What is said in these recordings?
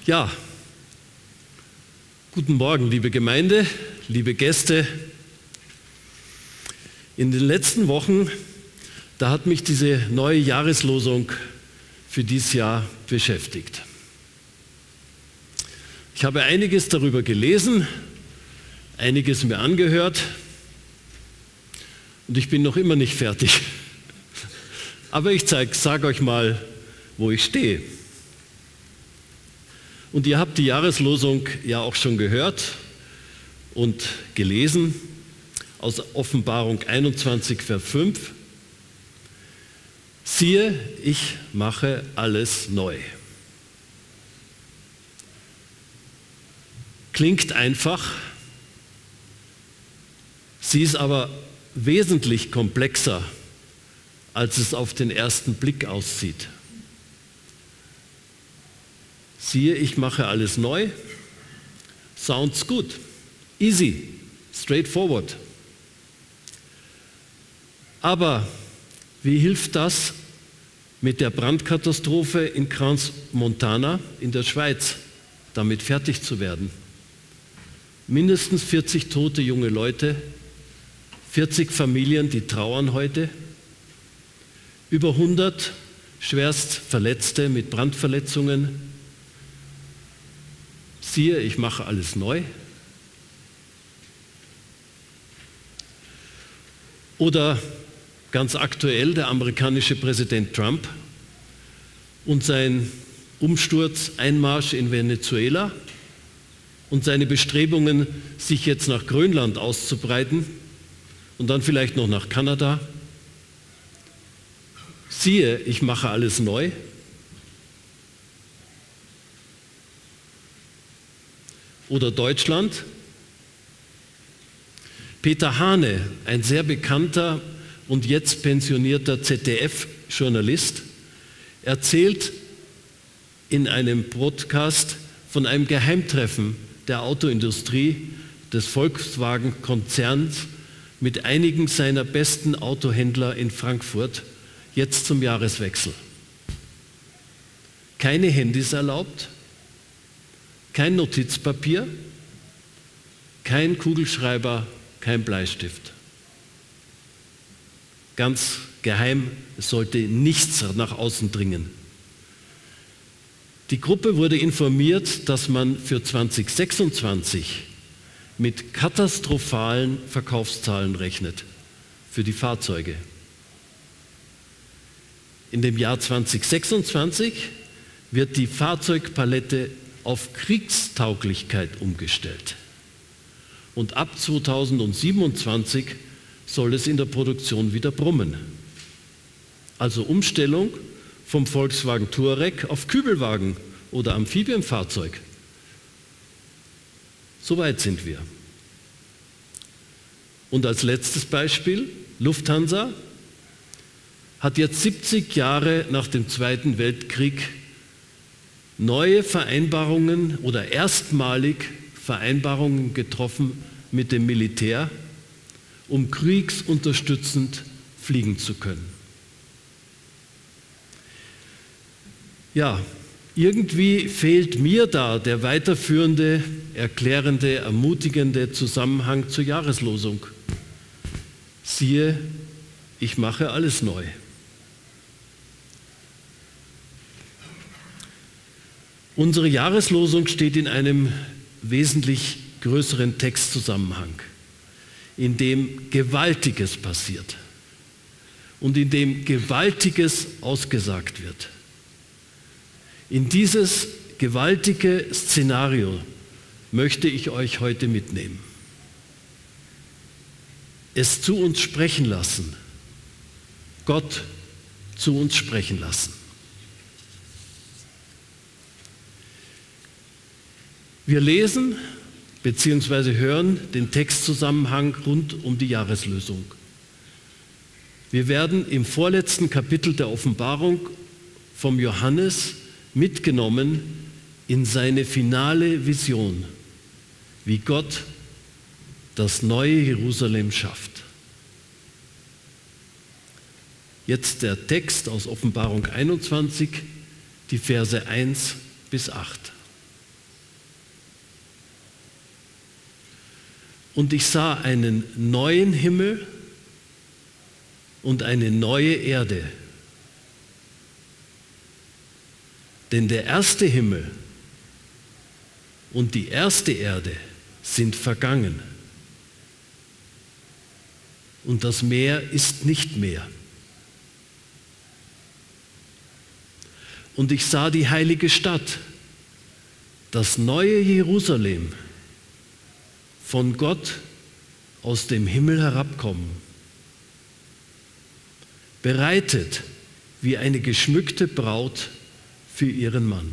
Ja, guten Morgen, liebe Gemeinde, liebe Gäste. In den letzten Wochen, da hat mich diese neue Jahreslosung für dieses Jahr beschäftigt. Ich habe einiges darüber gelesen, einiges mir angehört und ich bin noch immer nicht fertig. Aber ich sage euch mal, wo ich stehe. Und ihr habt die Jahreslosung ja auch schon gehört und gelesen aus Offenbarung 21, Vers 5. Siehe, ich mache alles neu. Klingt einfach, sie ist aber wesentlich komplexer, als es auf den ersten Blick aussieht. Siehe, ich mache alles neu. Sounds good. Easy. Straightforward. Aber wie hilft das mit der Brandkatastrophe in Crans-Montana in der Schweiz, damit fertig zu werden? Mindestens 40 tote junge Leute, 40 Familien, die trauern heute, über 100 schwerst Verletzte mit Brandverletzungen. Siehe, ich mache alles neu. Oder ganz aktuell der amerikanische Präsident Trump und sein Umsturz, Einmarsch in Venezuela und seine Bestrebungen, sich jetzt nach Grönland auszubreiten und dann vielleicht noch nach Kanada. Siehe, ich mache alles neu. Oder Deutschland. Peter Hane, ein sehr bekannter und jetzt pensionierter ZDF-Journalist, erzählt in einem Podcast von einem Geheimtreffen der Autoindustrie des Volkswagen-Konzerns mit einigen seiner besten Autohändler in Frankfurt, jetzt zum Jahreswechsel. Keine Handys erlaubt, kein Notizpapier, kein Kugelschreiber, kein Bleistift. Ganz geheim, es sollte nichts nach außen dringen. Die Gruppe wurde informiert, dass man für 2026 mit katastrophalen Verkaufszahlen rechnet für die Fahrzeuge. In dem Jahr 2026 wird die Fahrzeugpalette auf Kriegstauglichkeit umgestellt. Und ab 2027 soll es in der Produktion wieder brummen. Also Umstellung vom Volkswagen Touareg auf Kübelwagen oder Amphibienfahrzeug. So weit sind wir. Und als letztes Beispiel, Lufthansa hat jetzt 70 Jahre nach dem Zweiten Weltkrieg neue Vereinbarungen oder erstmalig Vereinbarungen getroffen mit dem Militär, um kriegsunterstützend fliegen zu können. Ja, irgendwie fehlt mir da der weiterführende, erklärende, ermutigende Zusammenhang zur Jahreslosung. Siehe, ich mache alles neu. Unsere Jahreslosung steht in einem wesentlich größeren Textzusammenhang, in dem Gewaltiges passiert und in dem Gewaltiges ausgesagt wird. In dieses gewaltige Szenario möchte ich euch heute mitnehmen. Es zu uns sprechen lassen, Gott zu uns sprechen lassen. Wir lesen bzw. hören den Textzusammenhang rund um die Jahreslosung. Wir werden im vorletzten Kapitel der Offenbarung vom Johannes mitgenommen in seine finale Vision, wie Gott das neue Jerusalem schafft. Jetzt der Text aus Offenbarung 21, die Verse 1 bis 8. Und ich sah einen neuen Himmel und eine neue Erde. Denn der erste Himmel und die erste Erde sind vergangen. Und das Meer ist nicht mehr. Und ich sah die heilige Stadt, das neue Jerusalem, von Gott aus dem Himmel herabkommen, bereitet wie eine geschmückte Braut für ihren Mann.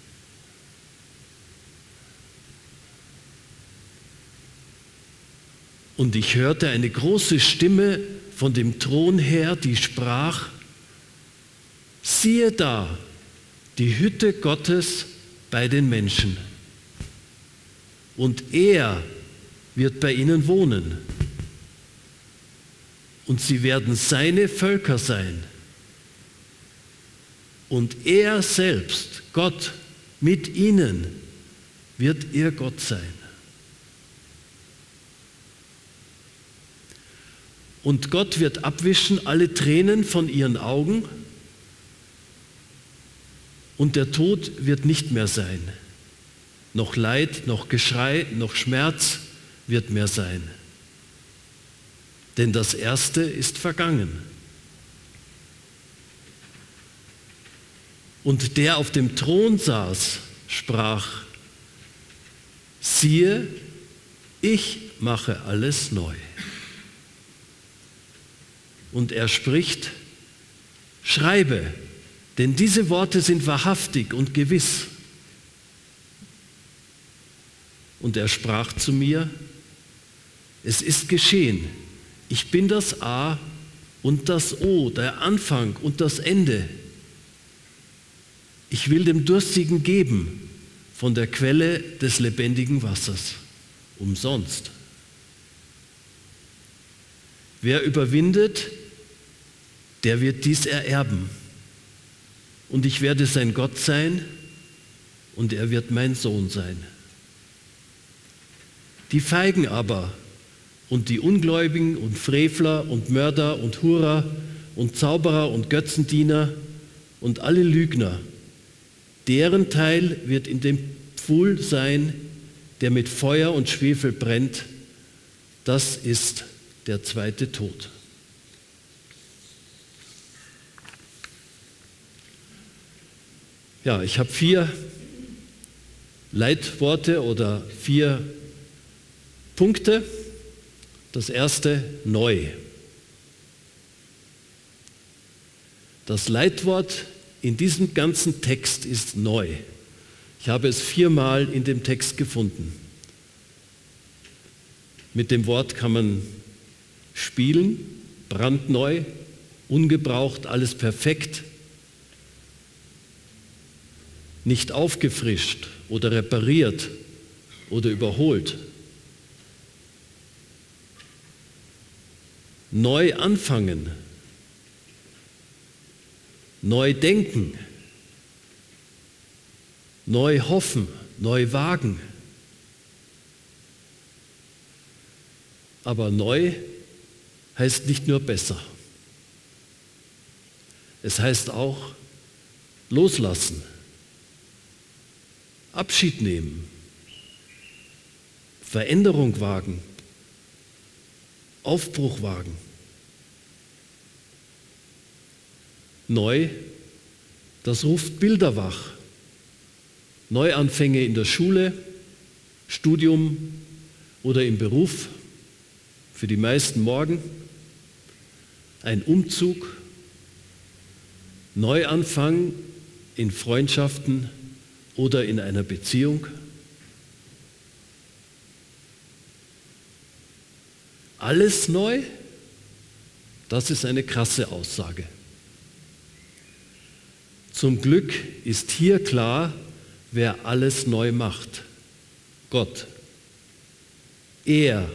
Und ich hörte eine große Stimme von dem Thron her, die sprach: Siehe da, die Hütte Gottes bei den Menschen. Und er wird bei ihnen wohnen. Und sie werden seine Völker sein. Und er selbst, Gott, mit ihnen wird ihr Gott sein. Und Gott wird abwischen alle Tränen von ihren Augen, und der Tod wird nicht mehr sein. Noch Leid, noch Geschrei, noch Schmerz wird mehr sein. Denn das Erste ist vergangen. Und der auf dem Thron saß, sprach: Siehe, ich mache alles neu. Und er spricht: Schreibe, denn diese Worte sind wahrhaftig und gewiss. Und er sprach zu mir: Es ist geschehen. Ich bin das A und das O, der Anfang und das Ende. Ich will dem Durstigen geben von der Quelle des lebendigen Wassers, umsonst. Wer überwindet, der wird dies ererben. Und ich werde sein Gott sein, und er wird mein Sohn sein. Die Feigen aber und die Ungläubigen und Frevler und Mörder und Hurer und Zauberer und Götzendiener und alle Lügner, deren Teil wird in dem Pfuhl sein, der mit Feuer und Schwefel brennt. Das ist der zweite Tod. Ja, ich habe 4 Leitworte oder 4 Punkte. Das erste: neu. Das Leitwort in diesem ganzen Text ist neu. Ich habe es 4-mal in dem Text gefunden. Mit dem Wort kann man spielen: brandneu, ungebraucht, alles perfekt, nicht aufgefrischt oder repariert oder überholt. Neu anfangen, neu denken, neu hoffen, neu wagen. Aber neu heißt nicht nur besser. Es heißt auch loslassen, Abschied nehmen, Veränderung wagen, Aufbruch wagen. Neu, das ruft Bilder wach. Neuanfänge in der Schule, Studium oder im Beruf, für die meisten morgen, ein Umzug, Neuanfang in Freundschaften oder in einer Beziehung. Alles neu? Das ist eine krasse Aussage. Zum Glück ist hier klar, wer alles neu macht. Gott. Er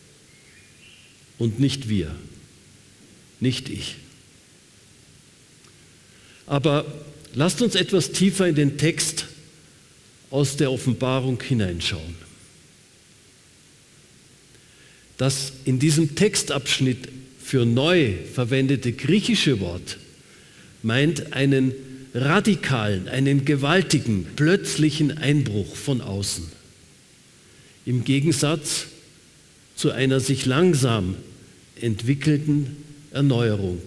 und nicht wir, nicht ich. Aber lasst uns etwas tiefer in den Text aus der Offenbarung hineinschauen. Das in diesem Textabschnitt für neu verwendete griechische Wort meint einen radikalen, einen gewaltigen, plötzlichen Einbruch von außen. Im Gegensatz zu einer sich langsam entwickelnden Erneuerung.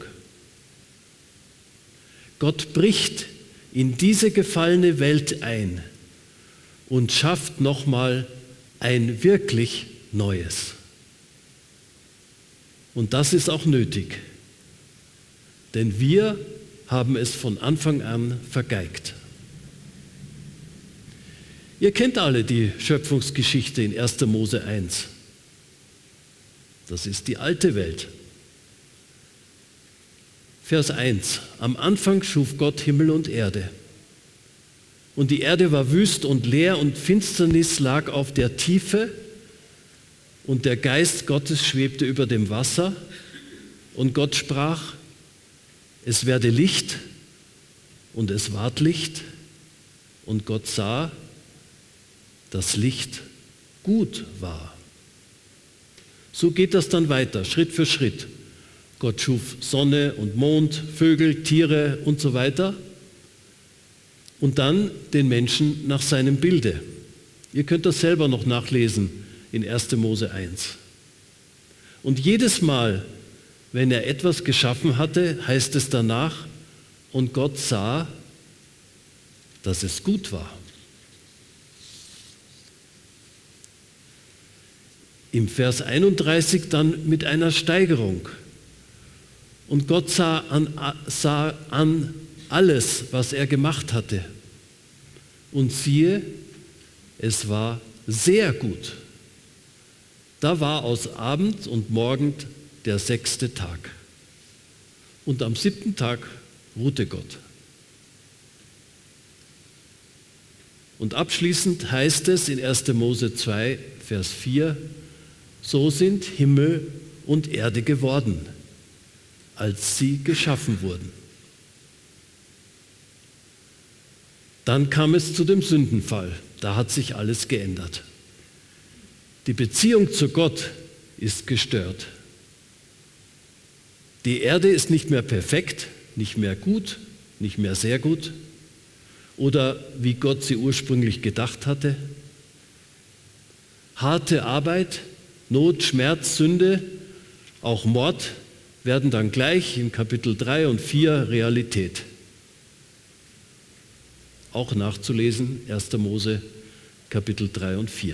Gott bricht in diese gefallene Welt ein und schafft nochmal ein wirklich Neues. Und das ist auch nötig, denn wir haben es von Anfang an vergeigt. Ihr kennt alle die Schöpfungsgeschichte in 1. Mose 1. Das ist die alte Welt. Vers 1. Am Anfang schuf Gott Himmel und Erde. Und die Erde war wüst und leer und Finsternis lag auf der Tiefe und der Geist Gottes schwebte über dem Wasser. Und Gott sprach, es werde Licht und es ward Licht. Und Gott sah, dass Licht gut war. So geht das dann weiter, Schritt für Schritt. Gott schuf Sonne und Mond, Vögel, Tiere und so weiter. Und dann den Menschen nach seinem Bilde. Ihr könnt das selber noch nachlesen in 1. Mose 1. Und jedes Mal, wenn er etwas geschaffen hatte, heißt es danach, und Gott sah, dass es gut war. Im Vers 31 dann mit einer Steigerung. Und Gott sah an alles, was er gemacht hatte. Und siehe, es war sehr gut. Da war aus Abend und Morgen der 6. Tag. Und am 7. Tag ruhte Gott. Und abschließend heißt es in 1. Mose 2, Vers 4, so sind Himmel und Erde geworden, als sie geschaffen wurden. Dann kam es zu dem Sündenfall. Da hat sich alles geändert. Die Beziehung zu Gott ist gestört. Die Erde ist nicht mehr perfekt, nicht mehr gut, nicht mehr sehr gut oder wie Gott sie ursprünglich gedacht hatte. Harte Arbeit, Not, Schmerz, Sünde, auch Mord werden dann gleich in Kapitel 3 und 4 Realität. Auch nachzulesen, 1. Mose, Kapitel 3 und 4.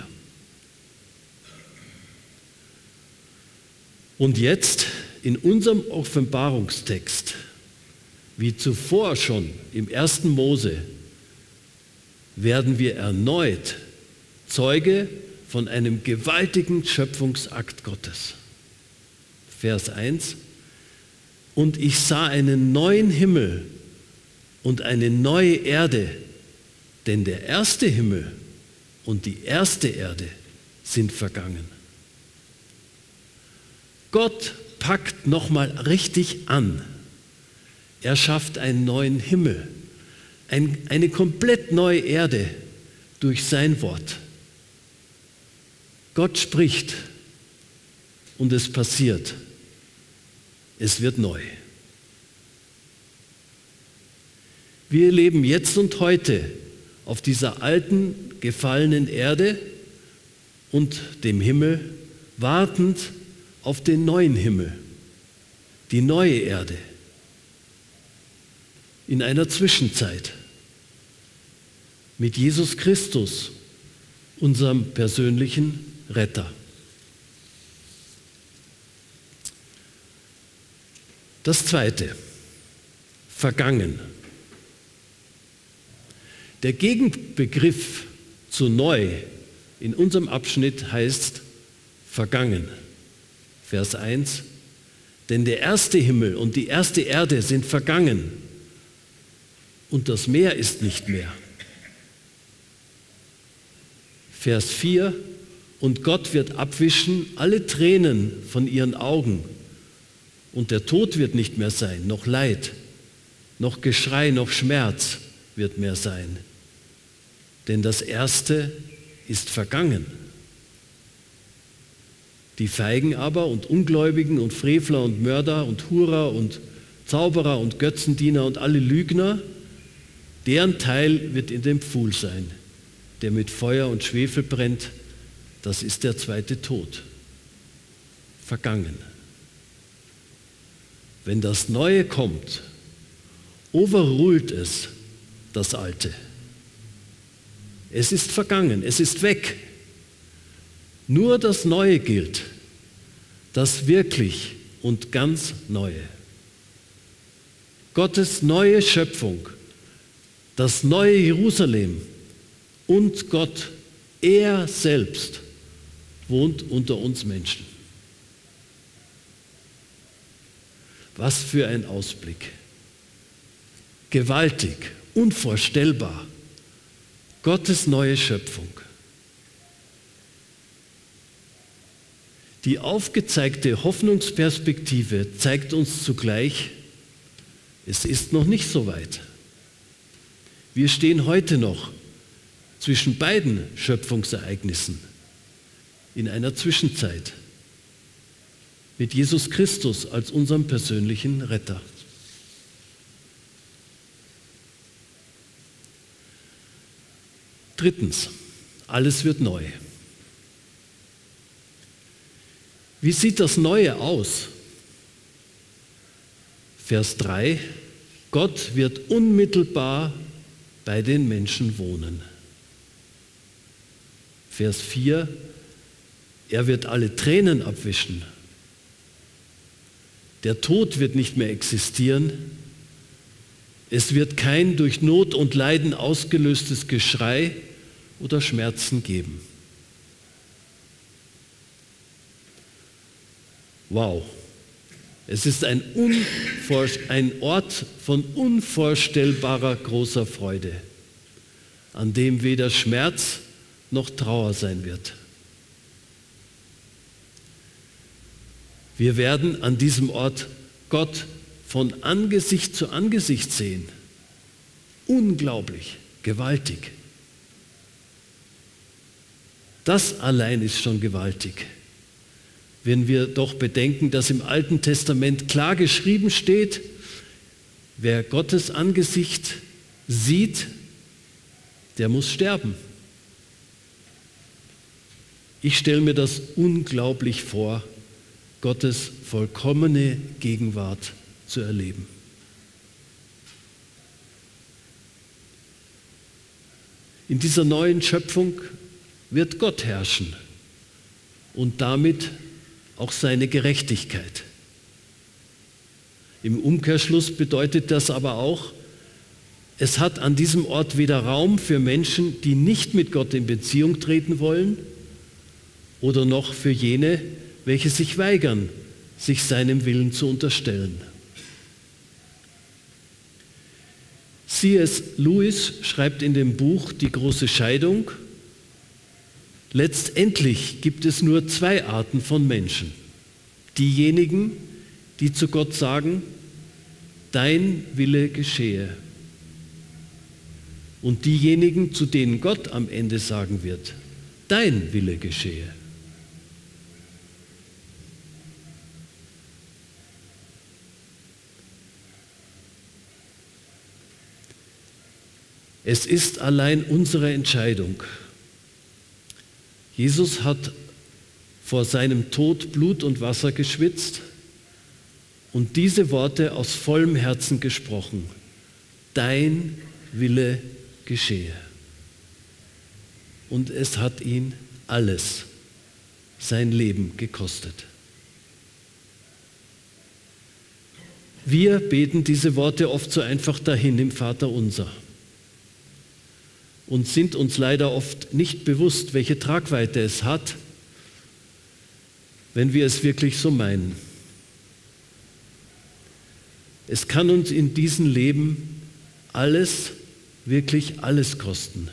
Und jetzt in unserem Offenbarungstext, wie zuvor schon im 1. Mose, werden wir erneut Zeuge von einem gewaltigen Schöpfungsakt Gottes. Vers 1. Und ich sah einen neuen Himmel und eine neue Erde, denn der erste Himmel und die erste Erde sind vergangen. Gott packt nochmal richtig an. Er schafft einen neuen Himmel, eine komplett neue Erde durch sein Wort. Gott spricht und es passiert. Es wird neu. Wir leben jetzt und heute auf dieser alten, gefallenen Erde und dem Himmel, wartend auf den neuen Himmel, die neue Erde, in einer Zwischenzeit mit Jesus Christus, unserem persönlichen Retter. Das Zweite, vergangen. Der Gegenbegriff zu neu in unserem Abschnitt heißt vergangen. Vers 1, denn der erste Himmel und die erste Erde sind vergangen und das Meer ist nicht mehr. Vers 4, und Gott wird abwischen alle Tränen von ihren Augen und der Tod wird nicht mehr sein, noch Leid, noch Geschrei, noch Schmerz wird mehr sein, denn das Erste ist vergangen. Die Feigen aber und Ungläubigen und Frevler und Mörder und Hurer und Zauberer und Götzendiener und alle Lügner, deren Teil wird in dem Pfuhl sein, der mit Feuer und Schwefel brennt. Das ist der zweite Tod. Vergangen. Wenn das Neue kommt, overrult es das Alte. Es ist vergangen, es ist weg. Nur das Neue gilt, das wirklich und ganz Neue. Gottes neue Schöpfung, das neue Jerusalem und Gott, er selbst, wohnt unter uns Menschen. Was für ein Ausblick. Gewaltig, unvorstellbar. Gottes neue Schöpfung. Die aufgezeigte Hoffnungsperspektive zeigt uns zugleich, es ist noch nicht so weit. Wir stehen heute noch zwischen beiden Schöpfungsereignissen in einer Zwischenzeit mit Jesus Christus als unserem persönlichen Retter. Drittens, alles wird neu. Wie sieht das Neue aus? Vers 3, Gott wird unmittelbar bei den Menschen wohnen. Vers 4, er wird alle Tränen abwischen. Der Tod wird nicht mehr existieren. Es wird kein durch Not und Leiden ausgelöstes Geschrei oder Schmerzen geben. Wow, es ist ein Ort von unvorstellbarer großer Freude, an dem weder Schmerz noch Trauer sein wird. Wir werden an diesem Ort Gott von Angesicht zu Angesicht sehen. Unglaublich, gewaltig. Das allein ist schon gewaltig. Wenn wir doch bedenken, dass im Alten Testament klar geschrieben steht, wer Gottes Angesicht sieht, der muss sterben. Ich stelle mir das unglaublich vor, Gottes vollkommene Gegenwart zu erleben. In dieser neuen Schöpfung wird Gott herrschen und damit auch seine Gerechtigkeit. Im Umkehrschluss bedeutet das aber auch, es hat an diesem Ort weder Raum für Menschen, die nicht mit Gott in Beziehung treten wollen, oder noch für jene, welche sich weigern, sich seinem Willen zu unterstellen. C.S. Lewis schreibt in dem Buch Die große Scheidung, letztendlich gibt es nur zwei Arten von Menschen. Diejenigen, die zu Gott sagen, dein Wille geschehe. Und diejenigen, zu denen Gott am Ende sagen wird, dein Wille geschehe. Es ist allein unsere Entscheidung. Jesus hat vor seinem Tod Blut und Wasser geschwitzt und diese Worte aus vollem Herzen gesprochen. Dein Wille geschehe. Und es hat ihn alles, sein Leben gekostet. Wir beten diese Worte oft so einfach dahin im Vaterunser und sind uns leider oft nicht bewusst, welche Tragweite es hat, wenn wir es wirklich so meinen. Es kann uns in diesem Leben alles, wirklich alles kosten.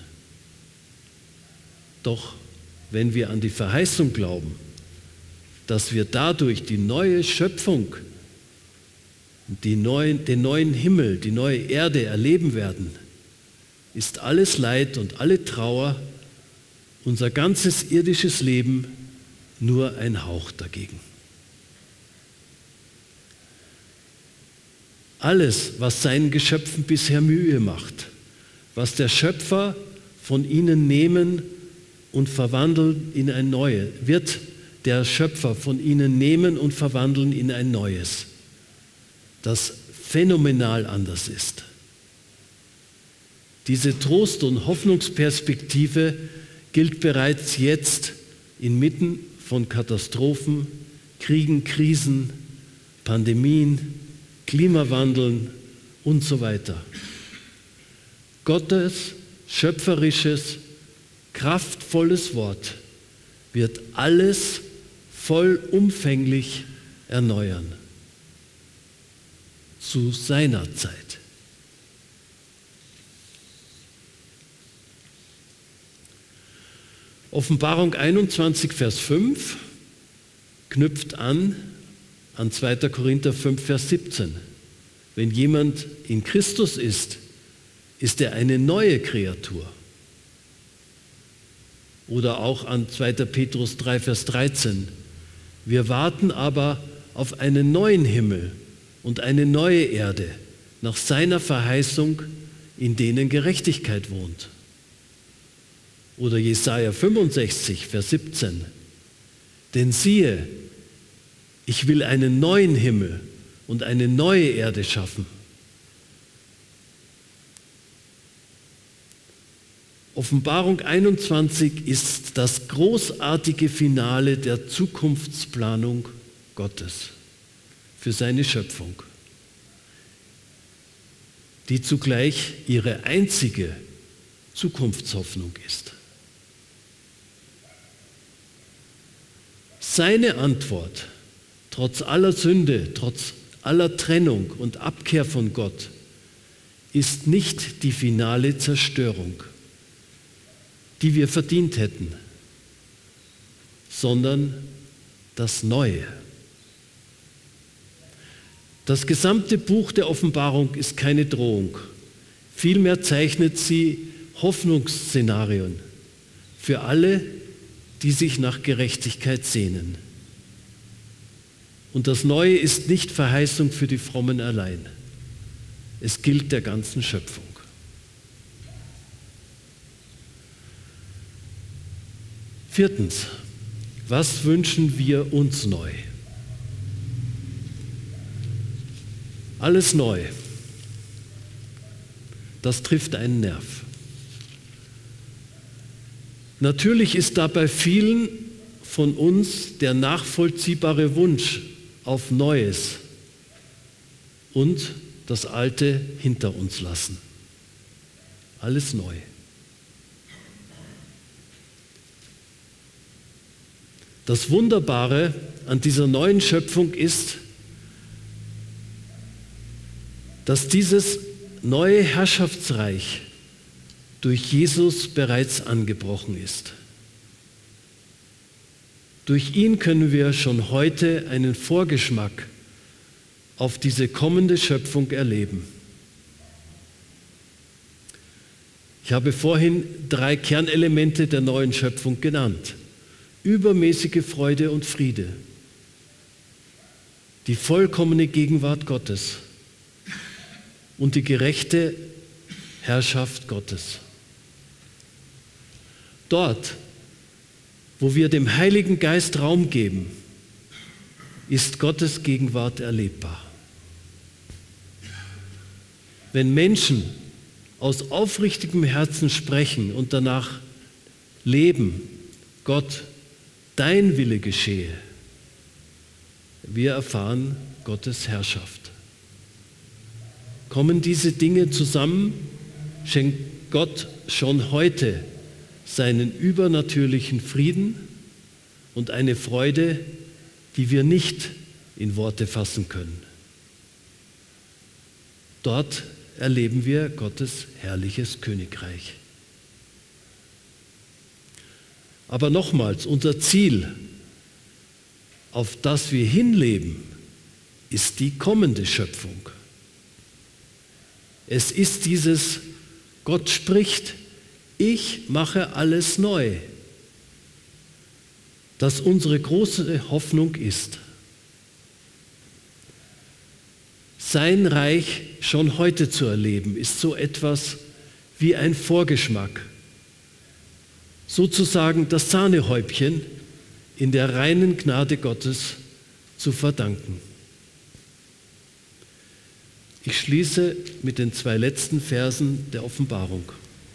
Doch wenn wir an die Verheißung glauben, dass wir dadurch die neue Schöpfung, den neuen Himmel, die neue Erde erleben werden, ist alles Leid und alle Trauer, unser ganzes irdisches Leben nur ein Hauch dagegen. Alles, was seinen Geschöpfen bisher Mühe macht, was der Schöpfer von ihnen nehmen und verwandeln in ein Neues, wird der Schöpfer von ihnen nehmen und verwandeln in ein Neues, das phänomenal anders ist. Diese Trost- und Hoffnungsperspektive gilt bereits jetzt inmitten von Katastrophen, Kriegen, Krisen, Pandemien, Klimawandeln und so weiter. Gottes schöpferisches, kraftvolles Wort wird alles vollumfänglich erneuern. Zu seiner Zeit. Offenbarung 21, Vers 5 knüpft an 2. Korinther 5, Vers 17. Wenn jemand in Christus ist, ist er eine neue Kreatur. Oder auch an 2. Petrus 3, Vers 13. Wir warten aber auf einen neuen Himmel und eine neue Erde, nach seiner Verheißung, in denen Gerechtigkeit wohnt. Oder Jesaja 65, Vers 17. Denn siehe, ich will einen neuen Himmel und eine neue Erde schaffen. Offenbarung 21 ist das großartige Finale der Zukunftsplanung Gottes für seine Schöpfung, die zugleich ihre einzige Zukunftshoffnung ist. Seine Antwort, trotz aller Sünde, trotz aller Trennung und Abkehr von Gott, ist nicht die finale Zerstörung, die wir verdient hätten, sondern das Neue. Das gesamte Buch der Offenbarung ist keine Drohung. Vielmehr zeichnet sie Hoffnungsszenarien für alle, die sich nach Gerechtigkeit sehnen. Und das Neue ist nicht Verheißung für die Frommen allein. Es gilt der ganzen Schöpfung. Viertens, was wünschen wir uns neu? Alles neu. Das trifft einen Nerv. Natürlich ist da bei vielen von uns der nachvollziehbare Wunsch auf Neues und das Alte hinter uns lassen. Alles neu. Das Wunderbare an dieser neuen Schöpfung ist, dass dieses neue Herrschaftsreich durch Jesus bereits angebrochen ist. Durch ihn können wir schon heute einen Vorgeschmack auf diese kommende Schöpfung erleben. Ich habe vorhin 3 Kernelemente der neuen Schöpfung genannt. Übermäßige Freude und Friede, die vollkommene Gegenwart Gottes und die gerechte Herrschaft Gottes. Dort, wo wir dem Heiligen Geist Raum geben, ist Gottes Gegenwart erlebbar. Wenn Menschen aus aufrichtigem Herzen sprechen und danach leben, Gott, dein Wille geschehe, wir erfahren Gottes Herrschaft. Kommen diese Dinge zusammen, schenkt Gott schon heute seinen übernatürlichen Frieden und eine Freude, die wir nicht in Worte fassen können. Dort erleben wir Gottes herrliches Königreich. Aber nochmals, unser Ziel, auf das wir hinleben, ist die kommende Schöpfung. Es ist dieses, Gott spricht, ich mache alles neu, das unsere große Hoffnung ist. Sein Reich schon heute zu erleben, ist so etwas wie ein Vorgeschmack, sozusagen das Sahnehäubchen in der reinen Gnade Gottes zu verdanken. Ich schließe mit den 2 letzten Versen der Offenbarung.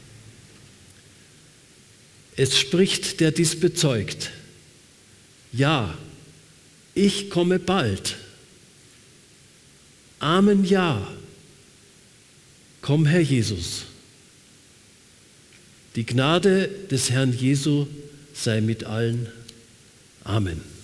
Es spricht, der dies bezeugt: Ja, ich komme bald. Amen, ja. Komm, Herr Jesus. Die Gnade des Herrn Jesu sei mit allen. Amen.